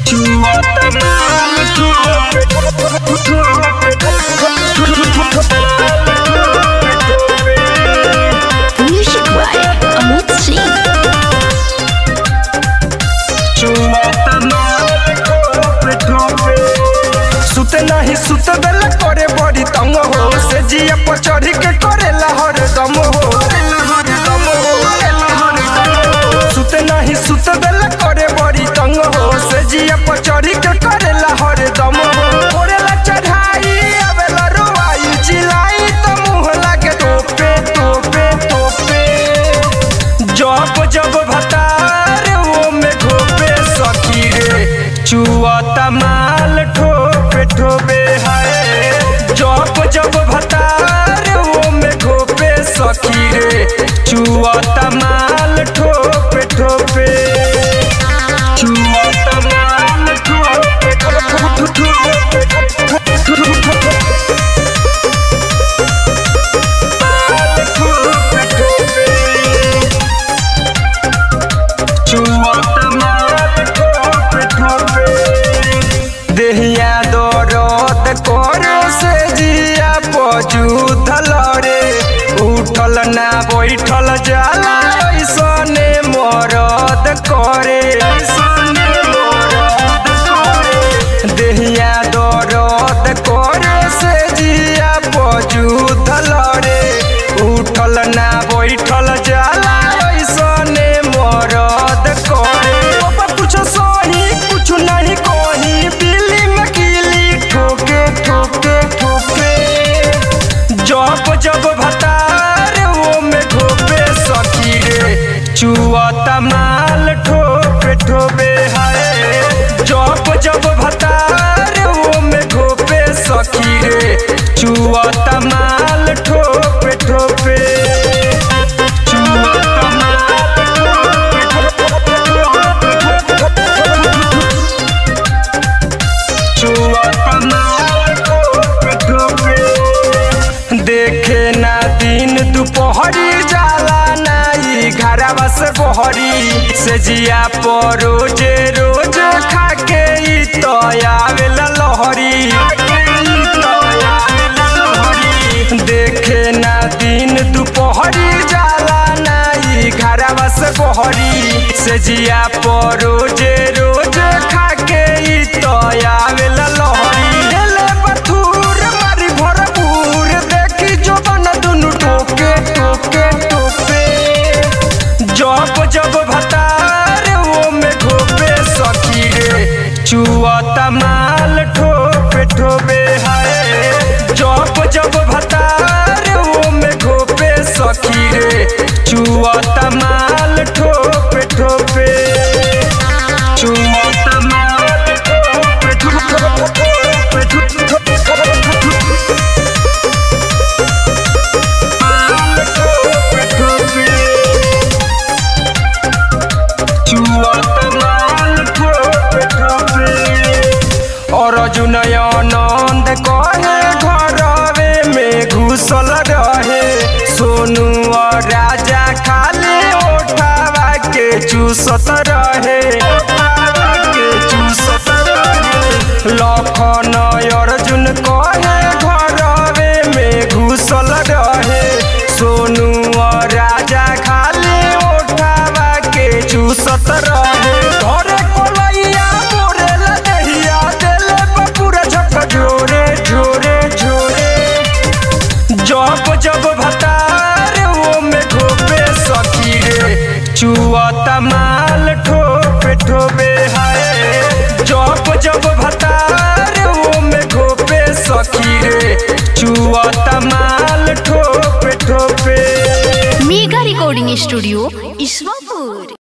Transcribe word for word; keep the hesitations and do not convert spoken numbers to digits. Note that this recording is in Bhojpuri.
Music by Amit Singh. सुते नहीं सुत बेला करे बड़ी तंग हो से जिया पर चढ़ के करेला हर दम हो। सुते नहीं सुत बेला करे बड़ी तंग हो से जिया पर चढ़ के करेला हर दम हो। करेला चढ़ाई आवेला रोवाई चिल्लाई तो मुंह लागे तोपे तोपे तोपे। जब जब भतार वो में घोपे सखी रे चुआ तमाल ठोपे ठोपे हाय। जब जब भतार वो में घोपे सखी रे चुआ तमाल ठोपे ठोपे। चुआ तमाल ठोपे ठोपे देहिया दरद करो से जिया पजूधल रे उठल ना बैठल जाला ऐसने मरद करे। देहिया दरद करो से जिया पजूधल रे उठल ना बैठल जाला ऐसने मरद करे। कुछ सही कुछ नहीं कही बिल्ली में कीली ठोके ठोके ठोके। जब जब भतार वो में घोपे सखी रे चुआ तमाल ठोपे ठोपे हाय। जब जब भतार वो में घोपे सखी रे चुआ तमाल ठोपे ठोपे। देखे ना दिन दोपहरी जाला नाई घरवा से बहरी से जिया पर रोजे रोज खाके ई तो आवेला लहरी। देखे ना दिन दोपहरी जाला नाई घरवा से बहरी से जिया पर रोजे रोज खाके ई तो आवेला लहरी। ले बथुर मारी भरपूर देखी जो बन दुनु टोके टोके टोके। जब जब भतार वो में घोपे सखी रे चुआ तमाल ठोपे ठोपे हाय। जब जब भतार वो में घोपे सखी रे चुआ तमाल ठोपे ठोपे। चुआ तमाल ठोपे ठोपे और जुनयानंद कहे घरवे में घुसल रहे सोनू और राजा खाली उठावा के चूसत रहे चूसत रहे। लखन अर्जुन कहे घरवे में घुसल रहे सोनू और राजा खाली उठावा के चूसत रहे। घरे कोलैया मोरेला दहिया देले पूरा झक झोरे झोरे झोरे। जब जब भतार वो में घोपे सखी रे चुआ तमाल ठोपे ठोपे हाय। जब जब भतार वो में घोपे सखी रे चुआ तमाल ठोपे ठोपे। Mega recording studio Ishwarpur.